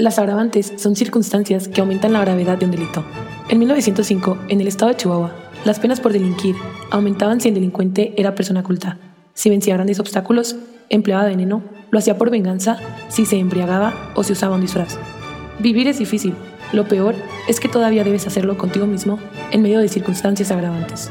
Las agravantes son circunstancias que aumentan la gravedad de un delito. En 1905, en el estado de Chihuahua, las penas por delinquir aumentaban si el delincuente era persona culta, si vencía grandes obstáculos, empleaba veneno, lo hacía por venganza, si se embriagaba o si usaba un disfraz. Vivir es difícil. Lo peor es que todavía debes hacerlo contigo mismo en medio de circunstancias agravantes.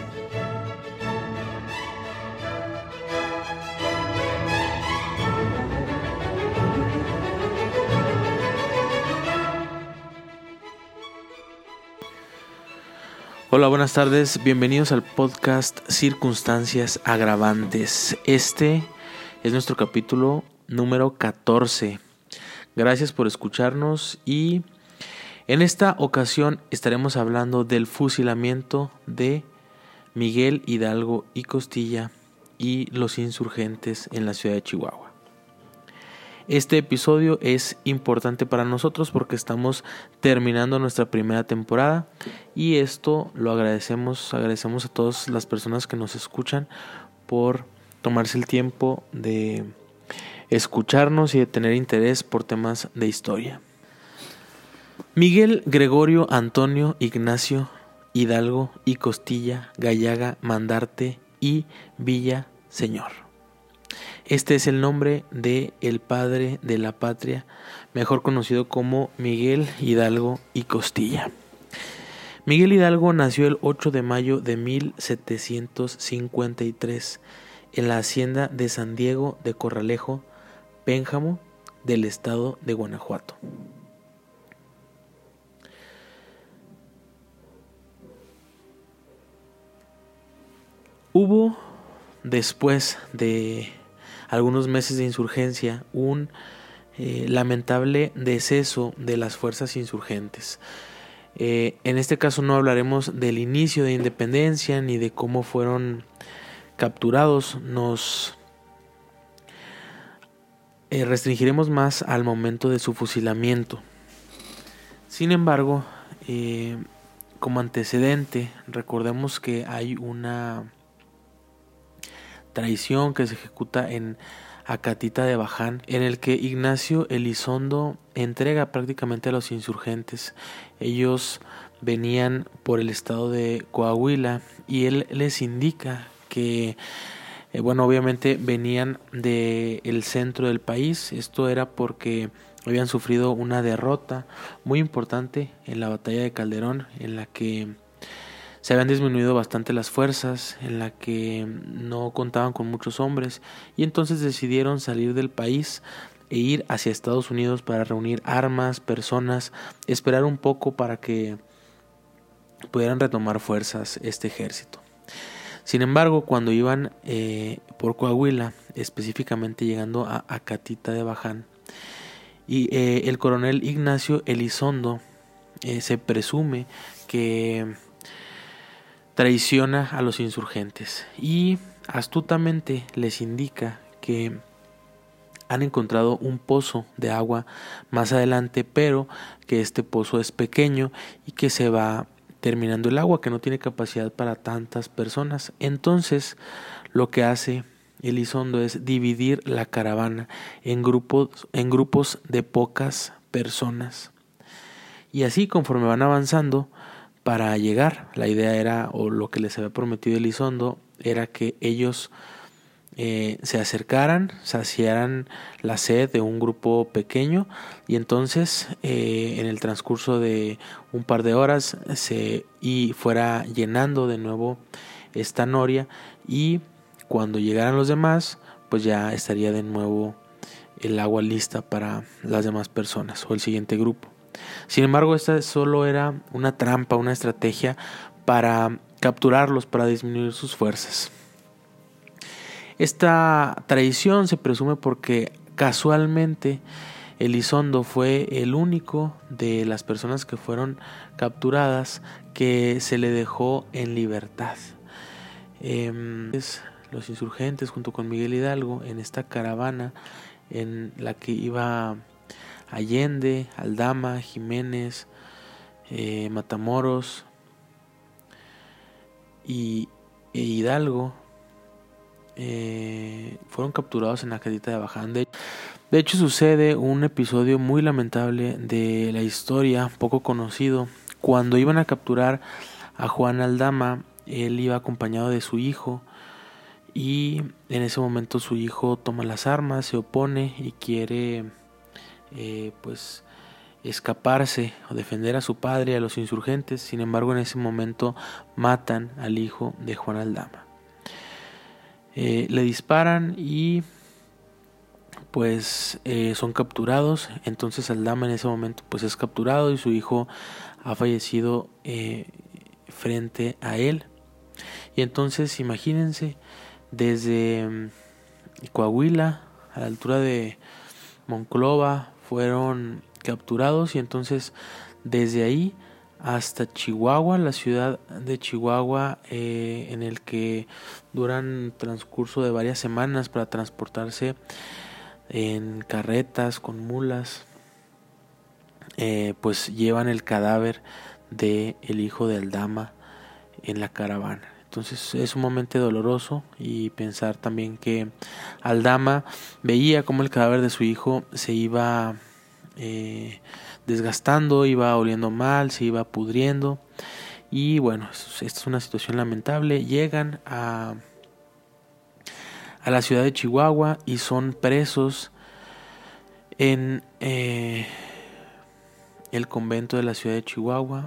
Hola, buenas tardes, bienvenidos al podcast Circunstancias Agravantes. Este es nuestro capítulo número 14. Gracias por escucharnos y en esta ocasión estaremos hablando del fusilamiento de Miguel Hidalgo y Costilla y los insurgentes en la ciudad de Chihuahua. Este episodio es importante para nosotros porque estamos terminando nuestra primera temporada y esto lo agradecemos a todas las personas que nos escuchan por tomarse el tiempo de escucharnos y de tener interés por temas de historia. Miguel Gregorio Antonio Ignacio Hidalgo y Costilla Gallaga Mandarte y Villaseñor. Este es el nombre de el padre de la patria, mejor conocido como Miguel Hidalgo y Costilla. Miguel Hidalgo nació el 8 de mayo de 1753 en la hacienda de San Diego de Corralejo, Pénjamo, del estado de Guanajuato. Hubo, después de algunos meses de insurgencia, un lamentable deceso de las fuerzas insurgentes. En este caso no hablaremos del inicio de independencia ni de cómo fueron capturados. Nos restringiremos más al momento de su fusilamiento. Sin embargo, como antecedente, recordemos que hay una traición que se ejecuta en Acatita de Baján, en el que Ignacio Elizondo entrega prácticamente a los insurgentes. Ellos venían por el estado de Coahuila y él les indica que obviamente venían del centro del país. Esto era porque habían sufrido una derrota muy importante en la batalla de Calderón, en la que se habían disminuido bastante las fuerzas, en la que no contaban con muchos hombres y entonces decidieron salir del país e ir hacia Estados Unidos para reunir armas, personas, esperar un poco para que pudieran retomar fuerzas este ejército. Sin embargo, cuando iban por Coahuila, específicamente llegando a Acatita de Baján, y el coronel Ignacio Elizondo se presume que traiciona a los insurgentes y astutamente les indica que han encontrado un pozo de agua más adelante, pero que este pozo es pequeño y que se va terminando el agua, que no tiene capacidad para tantas personas. Entonces lo que hace Elizondo es dividir la caravana en grupos de pocas personas y así conforme van avanzando para llegar, la idea era, o lo que les había prometido Elizondo, era que ellos se acercaran, saciaran la sed de un grupo pequeño y entonces en el transcurso de un par de horas y fuera llenando de nuevo esta noria y cuando llegaran los demás pues ya estaría de nuevo el agua lista para las demás personas o el siguiente grupo. Sin embargo, esta solo era una trampa, una estrategia para capturarlos, para disminuir sus fuerzas. Esta traición se presume porque casualmente Elizondo fue el único de las personas que fueron capturadas que se le dejó en libertad. Los insurgentes junto con Miguel Hidalgo en esta caravana en la que iba Allende, Aldama, Jiménez, Matamoros e Hidalgo fueron capturados en Acatita de Baján. De hecho, sucede un episodio muy lamentable de la historia, poco conocido. Cuando iban a capturar a Juan Aldama, él iba acompañado de su hijo, y en ese momento su hijo toma las armas, se opone y quiere pues escaparse o defender a su padre y a los insurgentes. Sin embargo, en ese momento matan al hijo de Juan Aldama. Le disparan y pues son capturados. Entonces Aldama en ese momento pues es capturado y su hijo ha fallecido frente a él. Y entonces imagínense, desde Coahuila a la altura de Monclova fueron capturados, y entonces desde ahí hasta Chihuahua, la ciudad de Chihuahua, en el que duran transcurso de varias semanas para transportarse en carretas con mulas, pues llevan el cadáver de el hijo de Aldama en la caravana. Entonces es sumamente doloroso, y pensar también que Aldama veía cómo el cadáver de su hijo se iba desgastando, iba oliendo mal, se iba pudriendo. Y bueno, esta es una situación lamentable. Llegan a la ciudad de Chihuahua y son presos en el convento de la ciudad de Chihuahua,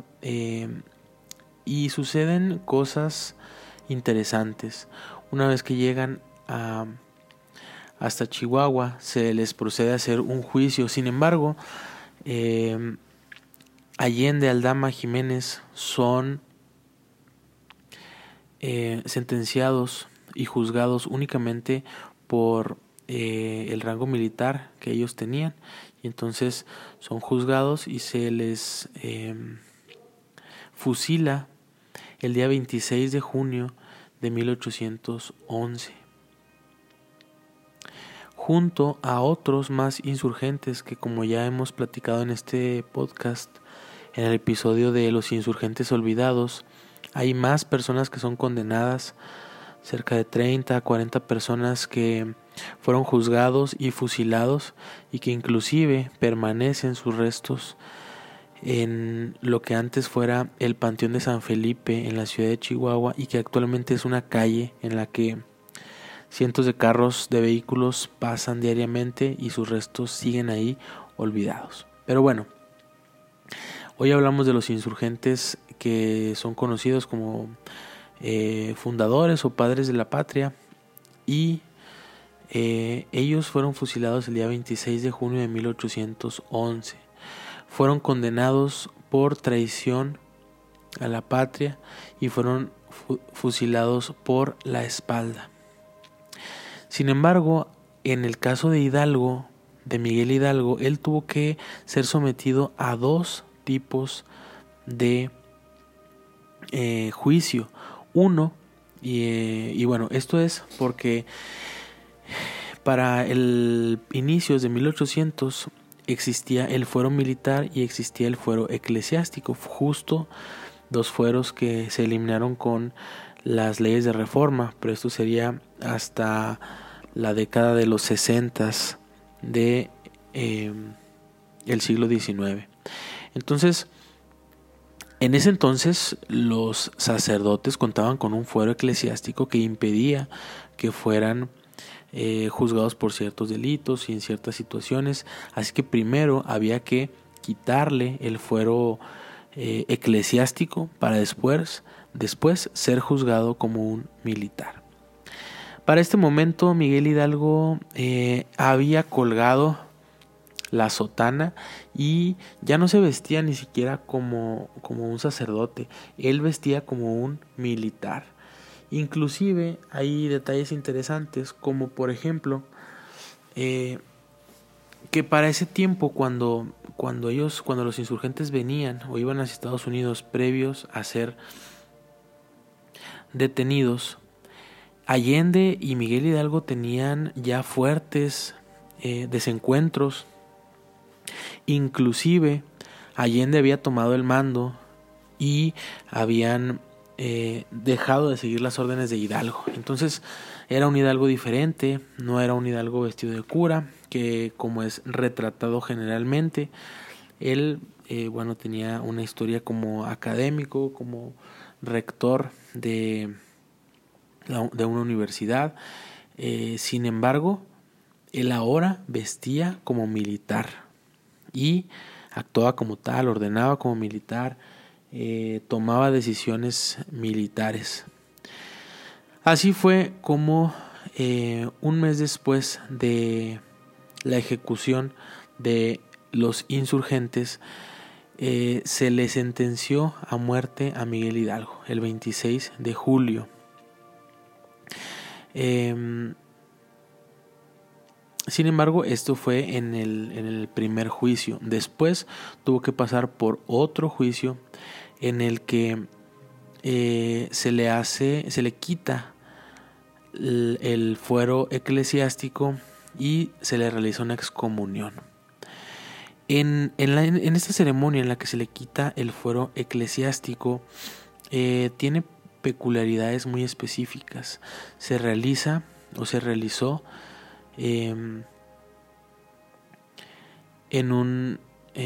y suceden cosas interesantes. Una vez que llegan hasta Chihuahua, se les procede a hacer un juicio. Sin embargo, Allende, Aldama, Jiménez son sentenciados y juzgados únicamente por el rango militar que ellos tenían, y entonces son juzgados y se les fusila el día 26 de junio de 1811, junto a otros más insurgentes que, como ya hemos platicado en este podcast, en el episodio de los insurgentes olvidados, hay más personas que son condenadas, cerca de 30 a 40 personas que fueron juzgados y fusilados, y que inclusive permanecen sus restos en lo que antes fuera el Panteón de San Felipe en la ciudad de Chihuahua, y que actualmente es una calle en la que cientos de carros de vehículos pasan diariamente y sus restos siguen ahí olvidados. Pero bueno, hoy hablamos de los insurgentes que son conocidos como fundadores o padres de la patria, y ellos fueron fusilados el día 26 de junio de 1811. Fueron condenados por traición a la patria y fueron fusilados por la espalda. Sin embargo, en el caso de Hidalgo, de Miguel Hidalgo, él tuvo que ser sometido a dos tipos de juicio. Uno, y bueno, esto es porque para el inicios de 1800 existía el fuero militar y existía el fuero eclesiástico, justo dos fueros que se eliminaron con las leyes de reforma, pero esto sería hasta la década de los 60 de el siglo XIX. Entonces, en ese entonces los sacerdotes contaban con un fuero eclesiástico que impedía que fueran juzgados por ciertos delitos y en ciertas situaciones. Así que primero había que quitarle el fuero eclesiástico para después ser juzgado como un militar. Para este momento Miguel Hidalgo había colgado la sotana y ya no se vestía ni siquiera como un sacerdote, él vestía como un militar. Inclusive hay detalles interesantes, como por ejemplo que para ese tiempo cuando los insurgentes venían o iban hacia Estados Unidos previos a ser detenidos, Allende y Miguel Hidalgo tenían ya fuertes desencuentros. Inclusive Allende había tomado el mando y habían dejado de seguir las órdenes de Hidalgo. Entonces era un hidalgo diferente, no era un hidalgo vestido de cura, que como es retratado generalmente. Él tenía una historia como académico, como rector de una universidad. Sin embargo, él ahora vestía como militar y actuaba como tal, ordenaba como militar, tomaba decisiones militares. Así fue como un mes después de la ejecución de los insurgentes, se le sentenció a muerte a Miguel Hidalgo el 26 de julio. Sin embargo, esto fue en el primer juicio. Después tuvo que pasar por otro juicio en el que se le quita el fuero eclesiástico y se le realiza una excomunión. En esta ceremonia en la que se le quita el fuero eclesiástico, tiene peculiaridades muy específicas. Se realizó en un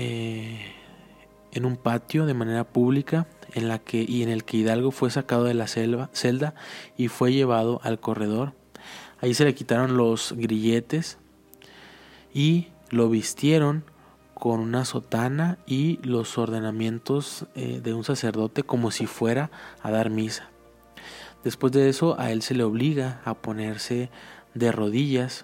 patio de manera pública, en el que Hidalgo fue sacado de la celda y fue llevado al corredor. Ahí se le quitaron los grilletes y lo vistieron con una sotana y los ordenamientos de un sacerdote, como si fuera a dar misa. Después de eso, a él se le obliga a ponerse de rodillas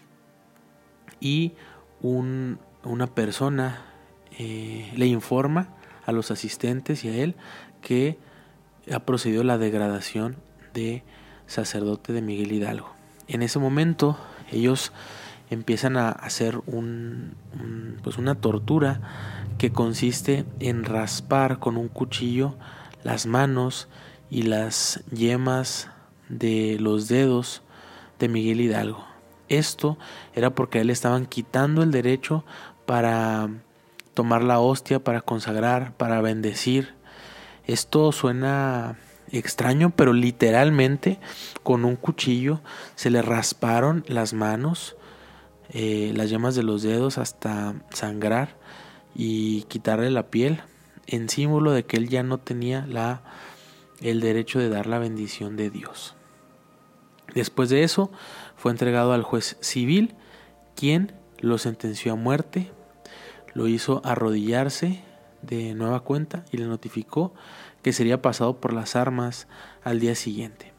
y una persona le informa a los asistentes y a él que ha procedido la degradación de sacerdote de Miguel Hidalgo. En ese momento ellos empiezan a hacer una tortura que consiste en raspar con un cuchillo las manos y las yemas de los dedos de Miguel Hidalgo. Esto era porque a él le estaban quitando el derecho para tomar la hostia, para consagrar, para bendecir. Esto suena extraño, pero literalmente con un cuchillo se le rasparon las manos, las yemas de los dedos hasta sangrar y quitarle la piel, en símbolo de que él ya no tenía el derecho de dar la bendición de Dios. Después de eso fue entregado al juez civil, quien lo sentenció a muerte, lo hizo arrodillarse de nueva cuenta y le notificó que sería pasado por las armas al día siguiente.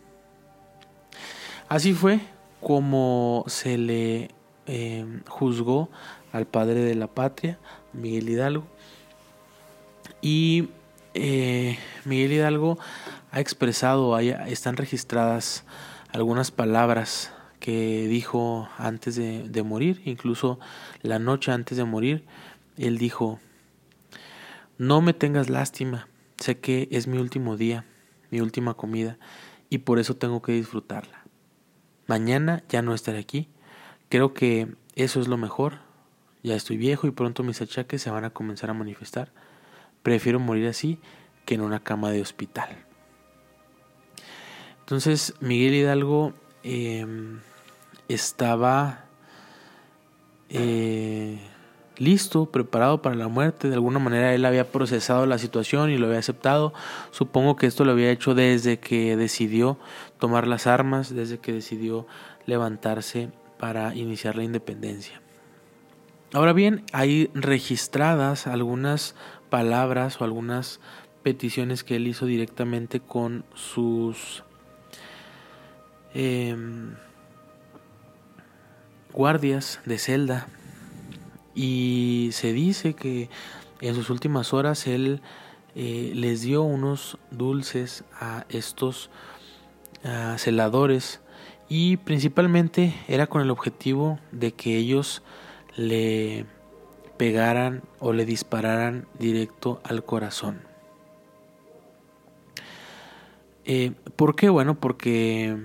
Así fue como se le juzgó al padre de la patria, Miguel Hidalgo. Y Miguel Hidalgo ha expresado, están registradas algunas palabras que dijo antes de morir, incluso la noche antes de morir. Él dijo: no me tengas lástima, sé que es mi último día, mi última comida, y por eso tengo que disfrutarla. Mañana ya no estaré aquí, creo que eso es lo mejor, ya estoy viejo y pronto mis achaques se van a comenzar a manifestar. Prefiero morir así que en una cama de hospital. Entonces Miguel Hidalgo estaba listo, preparado para la muerte. De alguna manera él había procesado la situación y lo había aceptado. Supongo que esto lo había hecho desde que decidió tomar las armas, desde que decidió levantarse para iniciar la independencia. Ahora bien, hay registradas algunas palabras o algunas peticiones que él hizo directamente con sus guardias de celda, y se dice que en sus últimas horas él les dio unos dulces a estos celadores, y principalmente era con el objetivo de que ellos le pegaran o le dispararan directo al corazón. ¿Por qué? Bueno, porque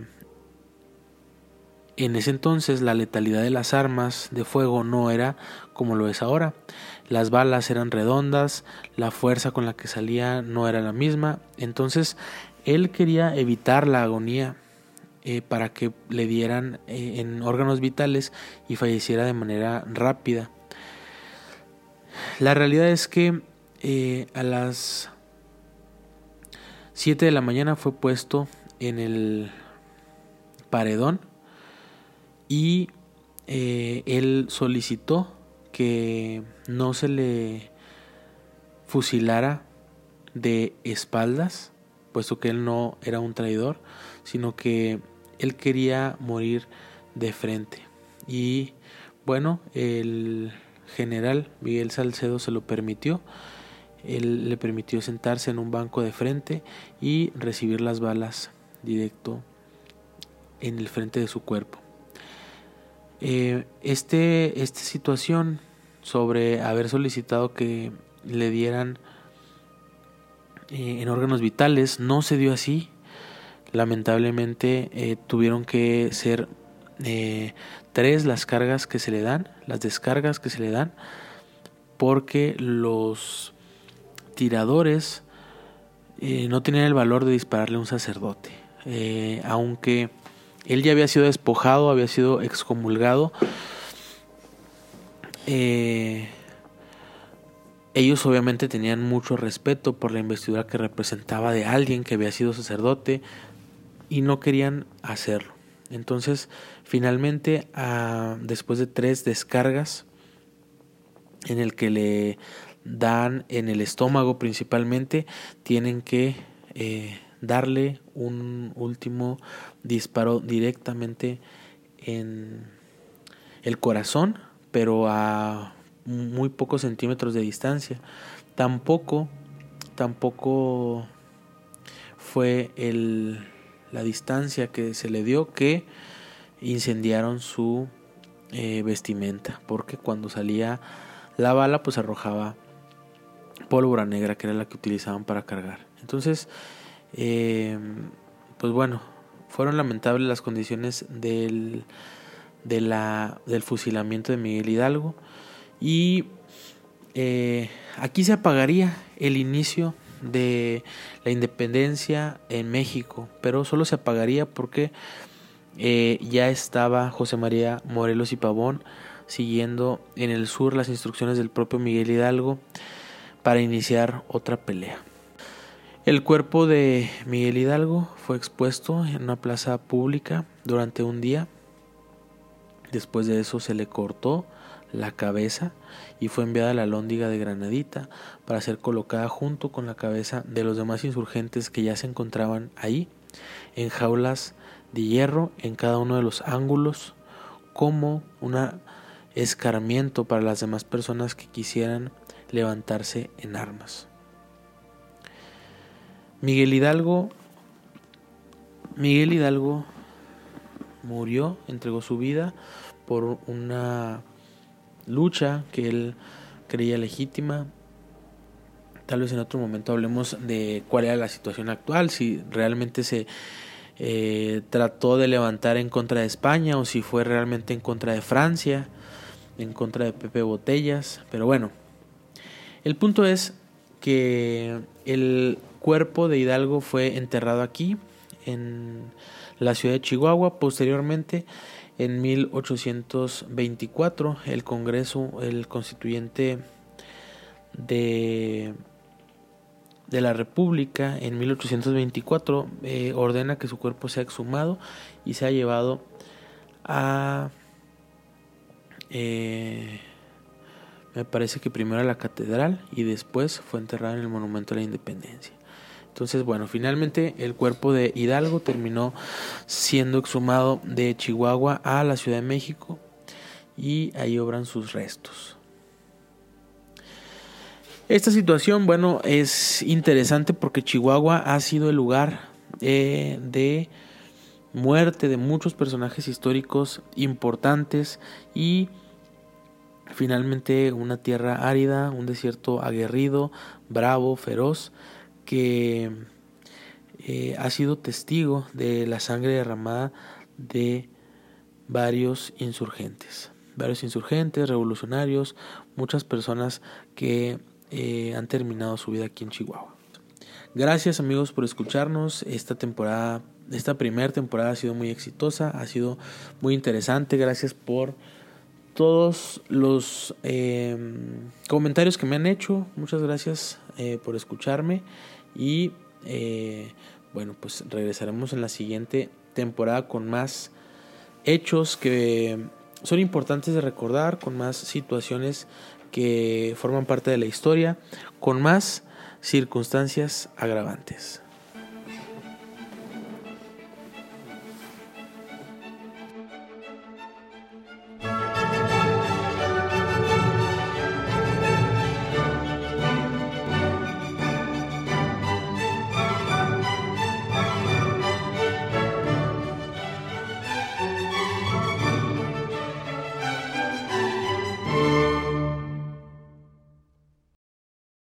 en ese entonces la letalidad de las armas de fuego no era como lo es ahora. Las balas eran redondas, la fuerza con la que salía no era la misma. Entonces él quería evitar la agonía para que le dieran en órganos vitales y falleciera de manera rápida. La realidad es que a las 7 de la mañana fue puesto en el paredón y él solicitó que no se le fusilara de espaldas, puesto que él no era un traidor, sino que él quería morir de frente. Y bueno, el general Miguel Salcedo se lo permitió. Él le permitió sentarse en un banco de frente y recibir las balas directo en el frente de su cuerpo. Esta situación sobre haber solicitado que le dieran en órganos vitales no se dio así. Lamentablemente tuvieron que ser 3 las descargas que se le dan, porque los tiradores no tenían el valor de dispararle a un sacerdote. Aunque él ya había sido despojado, había sido excomulgado, ellos obviamente tenían mucho respeto por la investidura que representaba de alguien que había sido sacerdote y no querían hacerlo. Entonces, finalmente, después de 3 descargas en el que le dan en el estómago principalmente, tienen que darle un último disparo directamente en el corazón, pero a muy pocos centímetros de distancia. Tampoco fue la distancia que se le dio que incendiaron su vestimenta, porque cuando salía la bala pues arrojaba pólvora negra, que era la que utilizaban para cargar. Entonces pues bueno, fueron lamentables las condiciones del fusilamiento de Miguel Hidalgo, y aquí se apagaría el inicio de la independencia en México, pero solo se apagaría porque ya estaba José María Morelos y Pavón siguiendo en el sur las instrucciones del propio Miguel Hidalgo para iniciar otra pelea. El cuerpo de Miguel Hidalgo fue expuesto en una plaza pública durante un día. Después de eso se le cortó la cabeza y fue enviada a la Alhóndiga de Granadita para ser colocada junto con la cabeza de los demás insurgentes que ya se encontraban ahí, en jaulas de hierro en cada uno de los ángulos, como un escarmiento para las demás personas que quisieran levantarse en armas. Miguel Hidalgo murió, entregó su vida por una lucha que él creía legítima. Tal vez en otro momento hablemos de cuál era la situación actual, si realmente se trató de levantar en contra de España o si fue realmente en contra de Francia, en contra de Pepe Botellas. Pero bueno, el punto es que el cuerpo de Hidalgo fue enterrado aquí en la ciudad de Chihuahua. Posteriormente, en 1824, el Congreso, el Constituyente de la República, en 1824, ordena que su cuerpo sea exhumado y sea llevado a me parece que primero a la catedral y después fue enterrado en el Monumento a la Independencia. Entonces, bueno, finalmente el cuerpo de Hidalgo terminó siendo exhumado de Chihuahua a la Ciudad de México y ahí obran sus restos. Esta situación, bueno, es interesante porque Chihuahua ha sido el lugar de muerte de muchos personajes históricos importantes y finalmente una tierra árida, un desierto aguerrido, bravo, feroz, que ha sido testigo de la sangre derramada de varios insurgentes, revolucionarios, muchas personas que han terminado su vida aquí en Chihuahua. Gracias amigos por escucharnos. Esta primera temporada ha sido muy exitosa, ha sido muy interesante. Gracias por todos los comentarios que me han hecho. Muchas gracias por escucharme y bueno, pues regresaremos en la siguiente temporada con más hechos que son importantes de recordar, con más situaciones que forman parte de la historia, con más circunstancias agravantes.